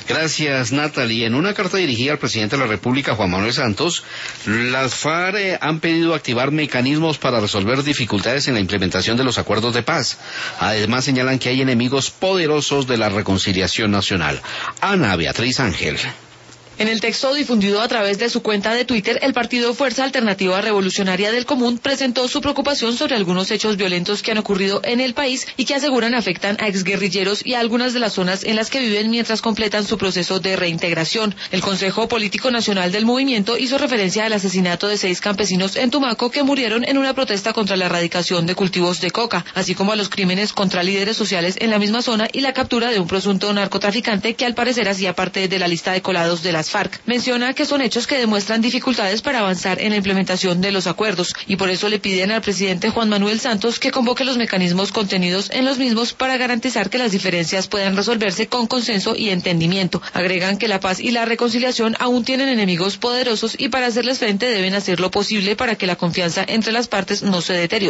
Gracias, Natalie. En una carta dirigida al presidente de la República, Juan Manuel Santos, las FARC han pedido activar mecanismos para resolver dificultades en la implementación de los acuerdos de paz. Además, señalan que hay enemigos poderosos de la reconciliación nacional. Ana Beatriz Ángel. En el texto difundido a través de su cuenta de Twitter, el partido Fuerza Alternativa Revolucionaria del Común presentó su preocupación sobre algunos hechos violentos que han ocurrido en el país y que aseguran afectan a exguerrilleros y a algunas de las zonas en las que viven mientras completan su proceso de reintegración. El Consejo Político Nacional del Movimiento hizo referencia al asesinato de 6 campesinos en Tumaco que murieron en una protesta contra la erradicación de cultivos de coca, así como a los crímenes contra líderes sociales en la misma zona y la captura de un presunto narcotraficante que al parecer hacía parte de la lista de colados de las FARC. Menciona que son hechos que demuestran dificultades para avanzar en la implementación de los acuerdos y por eso le piden al presidente Juan Manuel Santos que convoque los mecanismos contenidos en los mismos para garantizar que las diferencias puedan resolverse con consenso y entendimiento. Agregan que la paz y la reconciliación aún tienen enemigos poderosos y para hacerles frente deben hacer lo posible para que la confianza entre las partes no se deteriore.